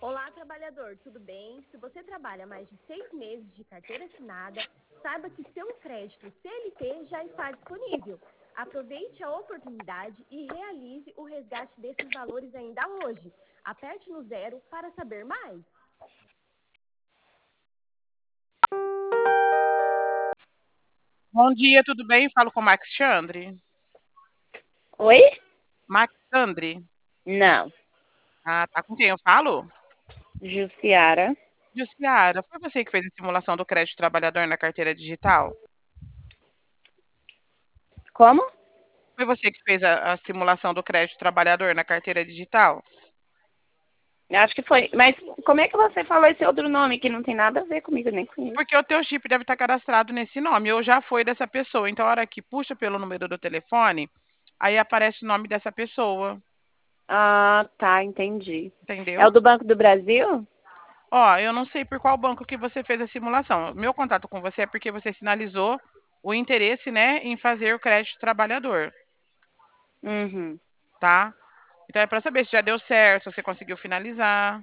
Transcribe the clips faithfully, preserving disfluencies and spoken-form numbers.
Olá, trabalhador, tudo bem? Se você trabalha mais de seis meses de carteira assinada, saiba que seu crédito C L T já está disponível. Aproveite a oportunidade e realize o resgate desses valores ainda hoje. Aperte no zero para saber mais. Bom dia, tudo bem? Falo com o Maxandre. Oi? Maxandre. Não. Ah, tá com quem eu falo? Jussiara. Jussiara, foi você que fez a simulação do crédito trabalhador na carteira digital? Como? Foi você que fez a, a simulação do crédito trabalhador na carteira digital? Acho que foi. Mas como é que você falou esse outro nome que não tem nada a ver comigo, nem conheço? Porque o teu chip deve estar cadastrado nesse nome, ou já foi dessa pessoa. Então, a hora que puxa pelo número do telefone, aí aparece o nome dessa pessoa. Ah, tá, entendi. É o Entendeu? do Banco do Brasil? Ó, eu não sei por qual banco que você fez a simulação. Meu contato com você é porque você sinalizou o interesse, né, em fazer o crédito trabalhador, Uhum. tá? Então é para saber se já deu certo, se você conseguiu finalizar.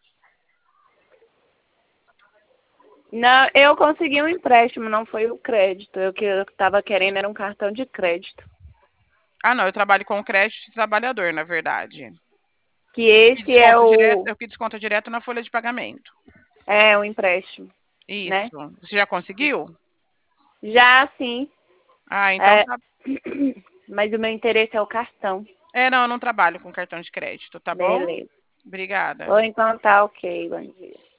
Não, eu consegui um empréstimo, não foi o crédito. Eu que eu estava querendo era um cartão de crédito. Ah, não, eu trabalho com crédito trabalhador, na verdade. Que Que esse é desconta direto, o é o que desconta direto na folha de pagamento. é o empréstimo, Isso. né? Você já conseguiu? Já sim. Ah, então É, tá. mas o meu interesse é o cartão. É, não, eu não trabalho com cartão de crédito, tá bom? Beleza. Obrigada. Ou então tá ok, bom dia.